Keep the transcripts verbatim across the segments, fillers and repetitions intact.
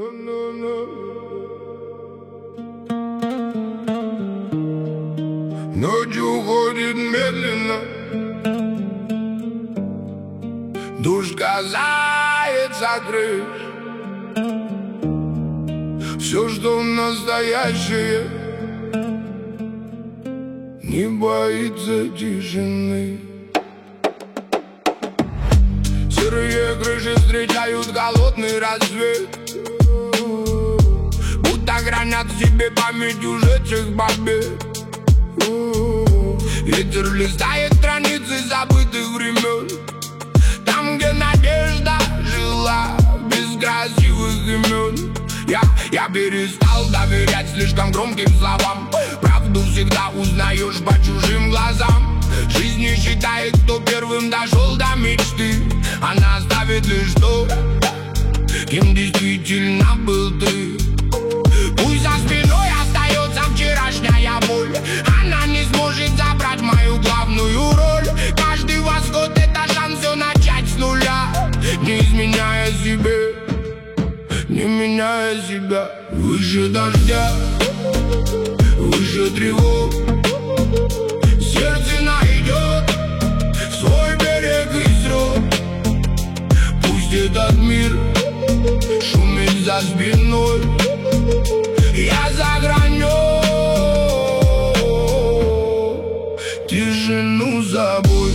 Ночь уходит медленно, душ касается крыш. Все, что настоящее, не боится тишины. Серые крыши встречают голодный рассвет, будто хранят в себе память ушедших побед. Ветер листает страницы забытых времен, там, где надежда жила без красивых имен. Я, я перестал доверять слишком громким словам. Правду всегда узнаешь по чужим глазам. Жизнь не считает, кто первым дошел до мечты. Она оставит лишь то, кем действительно был ты. Пусть за спиной остается вчерашняя боль, она не сможет забрать мою главную роль. Каждый восход — это шанс все начать с нуля, не изменяя себе, не меняя себя. Выше дождя, выше тревог, сердце найдет свой берег и срок. Пусть этот мир шумит за спиной, я за гранью, тишину забудь.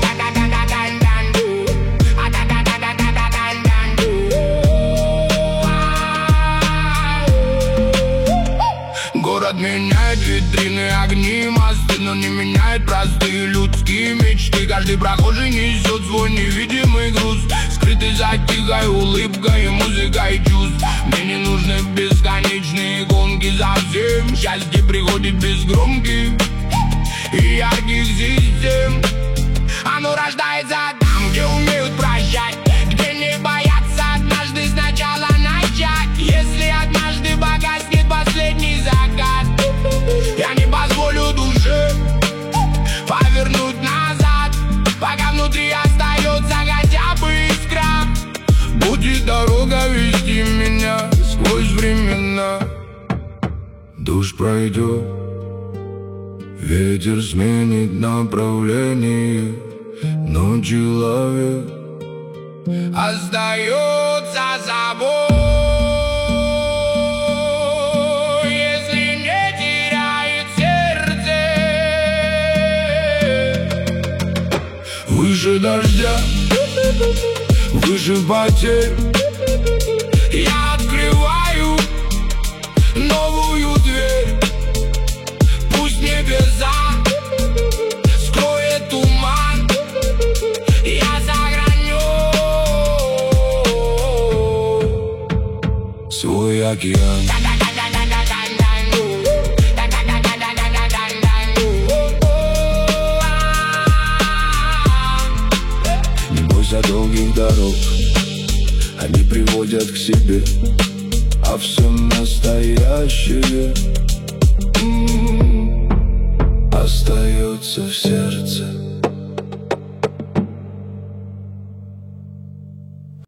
Город меняет витрины, огни, мосты, но не меняет простые людские мечты. Каждый прохожий несет свой невидимый груз, скрытый за тихой улыбкой, музыкой чувств. Мне не нужны бесконечные гонки за всем. Счастье приходит без громких и ярких систем. Оно рождается там, где умеют прощать, где не боятся однажды сначала начать. Если однажды погаснет последний закат, я не позволю душе повернуть назад, пока внутри остается хотя бы искра. Будет дорога вести меня сквозь времена. Дождь пройдет, ветер сменит направление, но человек остается собой. Выше дождя, выше потерь, я открываю новую дверь. Пусть небеса скроет туман, я сохраню свой океан. Долгих дорог, они приводят к себе, а все настоящее м-м, остается в сердце.